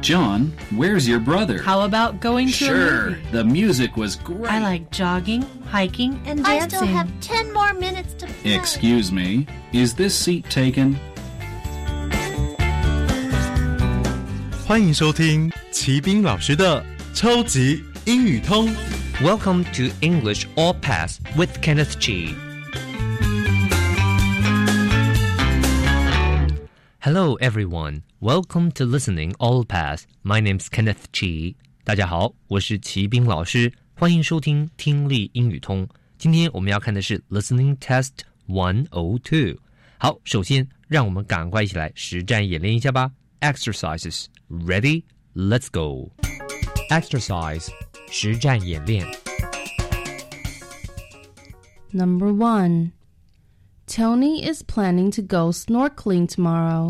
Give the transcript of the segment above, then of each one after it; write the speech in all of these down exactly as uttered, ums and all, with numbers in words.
John, where's your brother? How about going to Sure, a movie? the music was great. I like jogging, hiking, and dancing. I still have ten more minutes to play. Excuse me, is this seat taken? 欢迎收听齐斌老师的超级英语通。 Welcome to English All Pass with Kenneth Chi. Hello everyone, welcome to Listening All Pass. My name's Kenneth Chi. 大家好，我是齐斌老师，欢迎收听听力英语通。今天我们要看的是 Listening Test one oh two。好，首先让我们赶快一起来实战演练一下吧。Exercises, ready? Let's go. Exercise, 实战演练。 Number one, Tony is planning to go snorkeling tomorrow.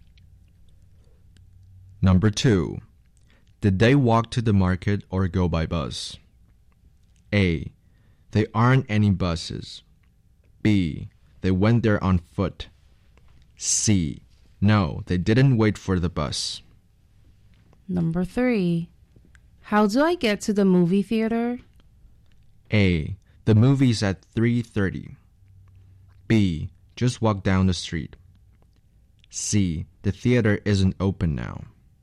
Number two, did they walk to the market or go by bus? A, there aren't any buses. B, they went there on foot. C, no, they didn't wait for the bus. Number three, how do I get to the movie theater? A, the movie's at three thirty. B, just walk down the street. C, the theater isn't open now.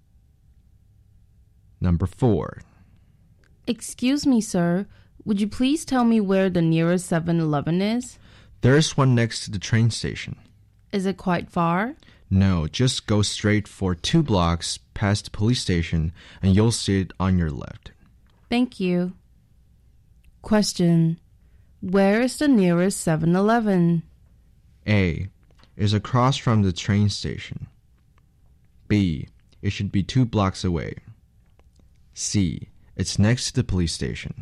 Number four. Excuse me, sir. Would you please tell me where the nearest seven eleven is? There's one next to the train station. Is it quite far? No, just go straight for two blocks past the police station and you'll see it on your left. Thank you. Question. Where is the nearest seven eleven? A, is across from the train station. B, it should be two blocks away. C, it's next to the police station.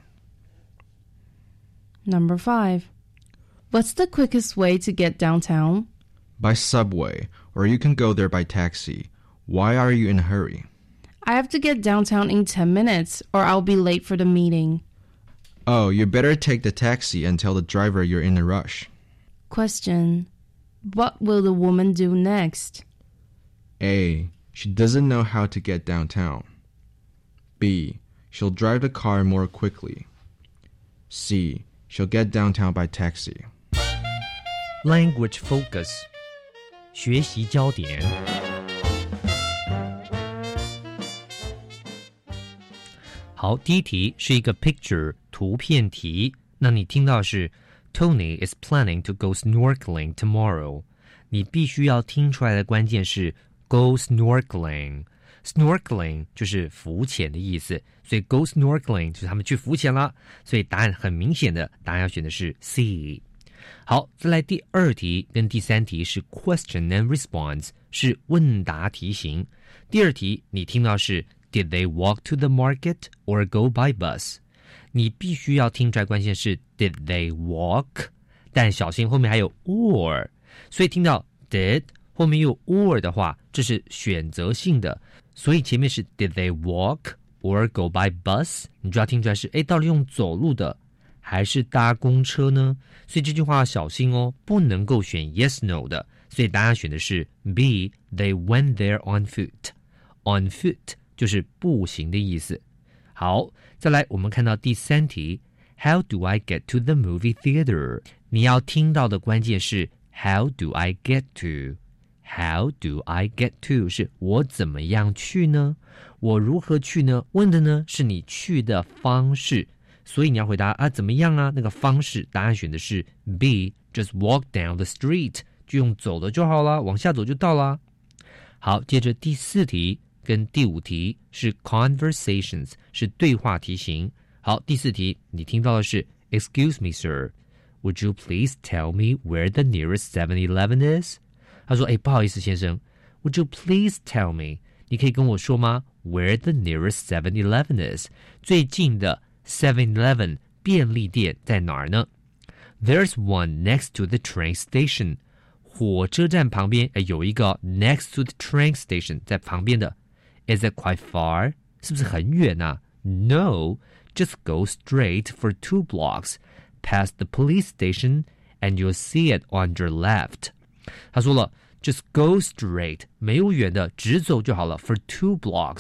Number five. What's the quickest way to get downtown? By subway, or you can go there by taxi. Why are you in a hurry? I have to get downtown in ten minutes, or I'll be late for the meeting. Oh, you better take the taxi and tell the driver you're in a rush. Question. What will the woman do next? A, she doesn't know how to get downtown. B, she'll drive the car more quickly. C, she'll get downtown by taxi. Language focus, 学习焦点。好，第一题是一个 picture 图片题，那你听到是 Tony is planning to go snorkeling tomorrow， 你必须要听出来的关键是 go snorkeling。 Snorkeling 就是浮潜的意思，所以 go snorkeling 就是他们去浮潜啦，所以答案很明显的，答案要选的是 C。 好，再来第二题跟第三题是 question and response， 是问答题型。第二题你听到是 Did they walk to the market or go by bus？ 你必须要听出来关键是 Did they walk， 但小心后面还有 or， 所以听到 did 后面又有 or 的话，这是选择性的，所以前面是 Did they walk or go by bus， 你就要听出来是诶，到底用走路的还是搭公车呢？所以这句话要小心哦，不能够选 yes no 的，所以答案选的是 B， They went there on foot。 On foot 就是步行的意思。好，再来我们看到第三题 How do I get to the movie theater？ 你要听到的关键是 How do I get to？ How do I get to 是我怎么样去呢？我如何去呢？问的呢是你去的方式，所以你要回答啊怎么样啊，那个方式答案选的是 B， Just walk down the street， 就用走的就好啦，往下走就到啦。好，接着第四题跟第五题是 conversations， 是对话题型。好，第四题你听到的是 Excuse me sir, would you please tell me where the nearest seven eleven is？ 他说诶不好意思先生 Would you please tell me， 你可以跟我说吗 Where the nearest seven eleven is， 最近的seven eleven 便利店在哪儿呢？ There's one next to the train station， 火车站旁边有一个 next to the train station 在旁边的。 Is it quite far？ 是不是很远啊？ No， just go straight for two blocks past the police station and you'll see it on your left。 他说了 just go straight， 没有远的直走就好了 for two blocks，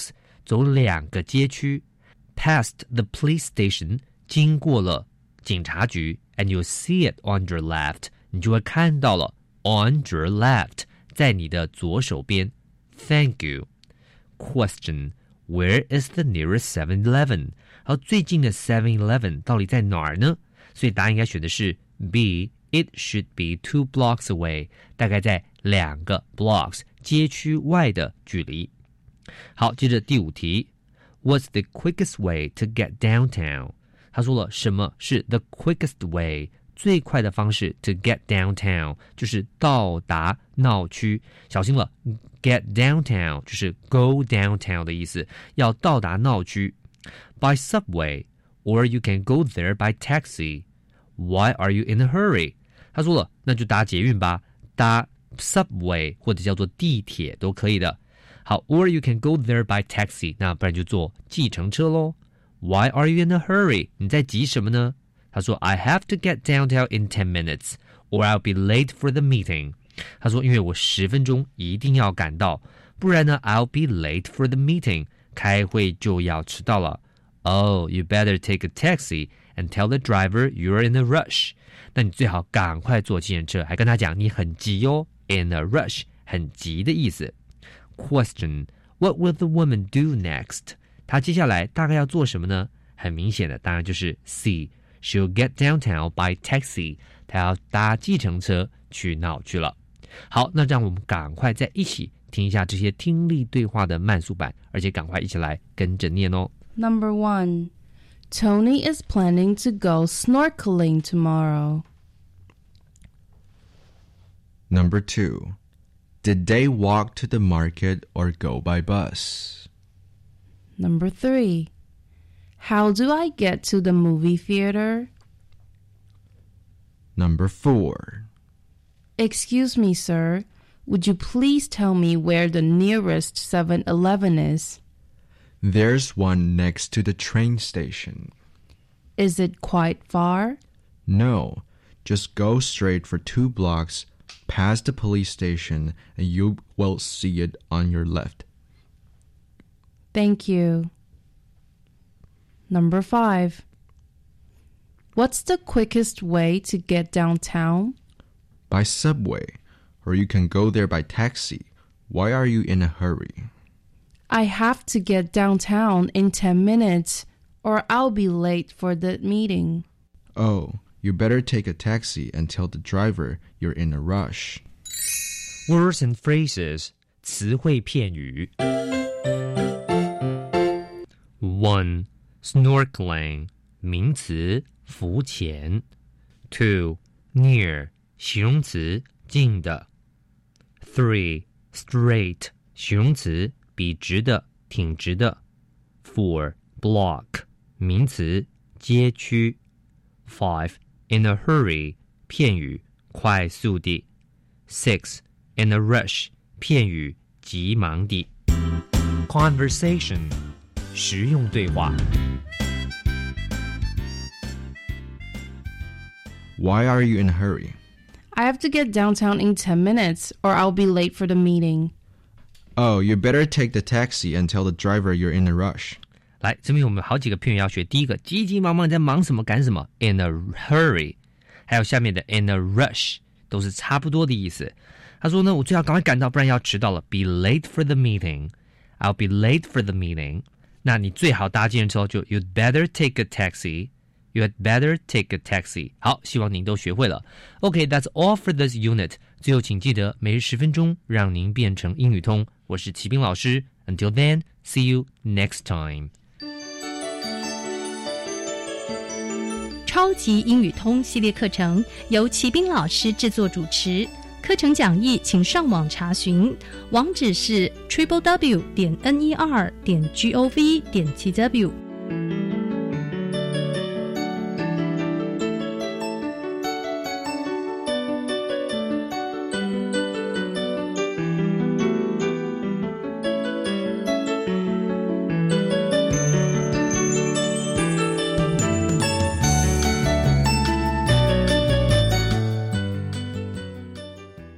走两个街区 ，past the police station， 经过了警察局 ，and you see it on your left， 你就会看到了 on your left， 在你的左手边。Thank you. Question: Where is the nearest seven eleven? 好，最近的 seven eleven 到底在哪儿呢？所以答案应该选的是 B。It should be two blocks away， 大概在两个 blocks 街区外的距离。好，接着第五题 ，What's the quickest way to get downtown？ 他说了，什么是 the quickest way？ 最快的方式 to get downtown 就是到达闹区。小心了 ，get downtown 就是 go downtown 的意思，要到达闹区。By subway, or you can go there by taxi. Why are you in a hurry？他说了，那就搭捷运吧，搭 subway 或者叫做地铁都可以的。好 ，or you can go there by taxi， 那不然就坐计程车咯。Why are you in a hurry？ 你在急什么呢？他说 I have to get downtown in ten minutes, or I'll be late for the meeting。他说，因为我十分钟一定要赶到，不然呢 I'll be late for the meeting， 开会就要迟到了。Oh, you better take a taxi and tell the driver you're in a rush。那你最好赶快坐计程车，还跟他讲你很急哦 ，in a rush， 很急的意思。Question: What will the woman do next？ 她接下来大概要做什么呢？很明显的，当然就是 C。She'll get downtown by taxi。她要搭计程车去闹去了。好，那让我们赶快再一起听一下这些听力对话的慢速版，而且赶快一起来跟着念哦。 Number one, Tony is planning to go snorkeling tomorrow. Number two, did they walk to the market or go by bus? Number three, how do I get to the movie theater? Number four, Excuse me, sir. Would you please tell me where the nearest seven eleven is? there's one next to the train station. Is it quite far? No, just go straight for two blocks past the police station and you will see it on your left. Thank you. Number five. What's the quickest way to get downtown? By subway, or you can go there by taxi. Why are you in a hurry? I have to get downtown in ten minutes, or I'll be late for the meeting. Oh, you better take a taxi and tell the driver you're in a rush. Words and phrases 词汇片语 One, snorkeling 名词浮潜 Two, near 形容词近的 Three, straight 形容词笔直的挺直的 Four, block 名词街区 Five, in a hurry 片语快速地 Six, in a rush 片语急忙地 Conversation 实用对话 Why are you in a hurry? I have to get downtown in ten minutes, or I'll be late for the meeting. Oh, you better take the taxi and tell the driver you're in a rush. 来，这边我们好几个片语要学。第一个，急急忙忙在忙什么赶什么 ，in a hurry， 还有下面的 in a rush， 都是差不多的意思。他说呢，我最好赶快赶到，不然要迟到了。Be late for the meeting. I'll be late for the meeting. 那你最好搭计程车就 You'd better take a taxi. You'd better take a taxi. 好，希望您都学会了。Okay, that's all for this unit. 最后请记得每日十分钟，让您变成英语通。我是齐斌老师。Until then, see you next time. 超级英语通系列课程由齐斌老师制作主持，课程讲义请上网查询，网址是 triple w 点 n e r 点 g o v 点 t w。